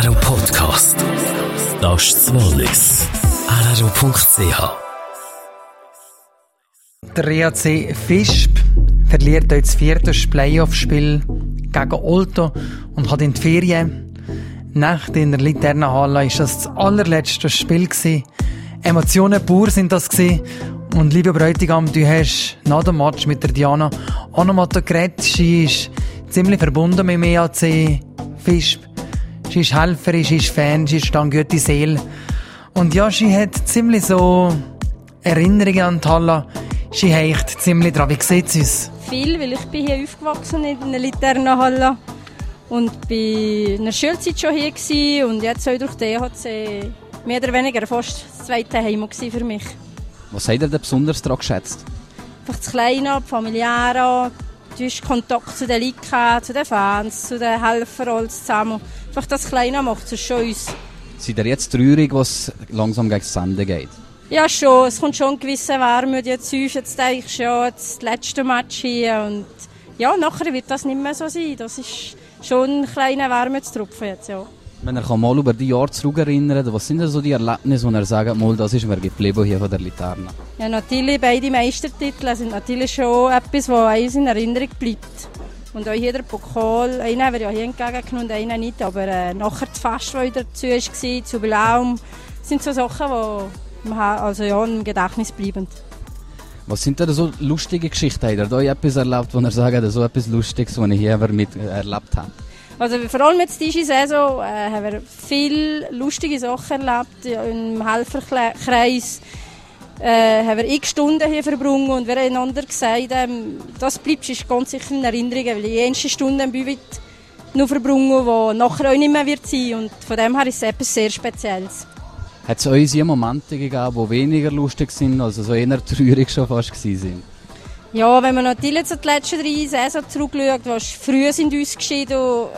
RRO Podcast. Das ist das Wallis. RRO.ch. Der EAC Visp verliert heute das 4. Playoff-Spiel gegen Olto und hat in die Ferien. Nacht in der Liternenhalle war das allerletzte Spiel. Emotionen pur sind das gewesen. Und liebe Bräutigam, du hast nach dem Match mit der Diana Onomato geredet. Sie ist ziemlich verbunden mit dem EAC Visp. Sie ist Helferin, sie ist Fan, sie ist eine gute Seele. Und ja, sie hat ziemlich so Erinnerungen an die Halle. Sie hängt ziemlich dran. Wie sieht es uns? Viel, weil ich bin hier aufgewachsen in der Liternenhalle und bin in der Schulzeit schon hier gewesen. Und jetzt auch durch den hat sie mehr oder weniger fast das zweite Heim für mich. Was habt ihr denn besonders daran geschätzt? Einfach das Kleine, das Familiäre, du hast Kontakt zu den Leuten, zu den Fans, zu den Helfern, alles zusammen. Einfach das Kleine macht es schon uns. Seid ihr jetzt traurig, was langsam gegen das Ende geht? Ja, schon. Es kommt schon eine gewisse Wärme. Jetzt denke ich schon, das letzte Match hier. Und ja, nachher wird das nicht mehr so sein. Das ist schon ein kleiner Wärmetropfen jetzt, ja. Wenn ihr mal über die Jahre zurückerinnert, was sind denn so die Erlebnisse, wo ihr sagt, mal, das ist mir geblieben hier von der Literna? Ja, natürlich, beide Meistertitel sind natürlich schon etwas, was uns in Erinnerung bleibt. Und auch hier der Pokal, einen haben wir ja hier entgegengenommen und einen nicht. Aber nachher das Fest, das wieder dazu war, das Jubiläum, sind so Sachen, die also ja, im Gedächtnis bleiben. Was sind denn so lustige Geschichten? Habt ihr da etwas erlebt, wo ihr sagt, so etwas Lustiges, was ich hier erlebt habe? Also vor allem jetzt diese Saison haben wir viele lustige Sachen erlebt. Im Helferkreis haben wir x Stunden hier verbracht und wir haben einander gesagt, das bleibt ist ganz sicher in Erinnerung, weil die erste Stunde bei noch verbracht, die nachher auch nicht mehr wird sein. Und von dem her ist es etwas sehr Spezielles. Hat es euch Momente gegeben, die weniger lustig sind, also so eher traurig schon fast waren? Ja, wenn man natürlich zu den letzten 3 Saison zurückschaut, was früh sind uns geschieden,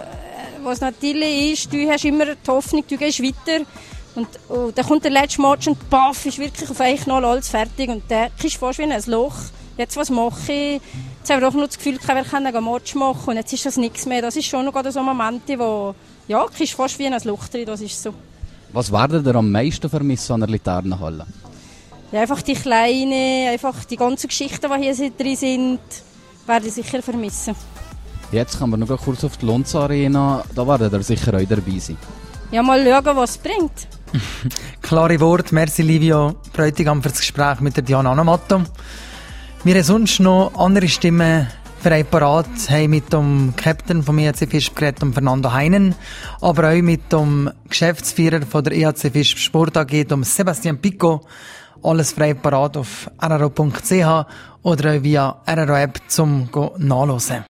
was natürlich ist, du hast immer die Hoffnung, du gehst weiter und dann kommt der letzte Match und paff, ist wirklich auf euch noch alles fertig und dann kriegst du fast wie ein Loch. Jetzt, was mache ich? Jetzt haben wir doch noch das Gefühl, wir können einen Match machen und jetzt ist das nichts mehr. Das ist schon noch so Momente, wo, ja, kriegst du fast wie ein Loch drin, das ist so. Was werdet ihr am meisten vermissen an der Liternenhalle? Ja, einfach die kleinen, einfach die ganzen Geschichten, die hier drin sind, werde ich sicher vermissen. Jetzt kommen wir noch kurz auf die Lonza Arena, da werdet ihr sicher auch dabei sein. Ja, mal schauen, was es bringt. Klare Worte, merci Livio Bräutigam für das Gespräch mit der Diana Onomato. Wir haben sonst noch andere Stimmen für einen parat, haben mit dem Captain vom EAC Visp geredet, Fernando Heinen, aber auch mit dem Geschäftsführer von der EAC Visp Sport AG, Sebastian Pico. Alles frei parat auf rro.ch oder via RRO App zum nachhören.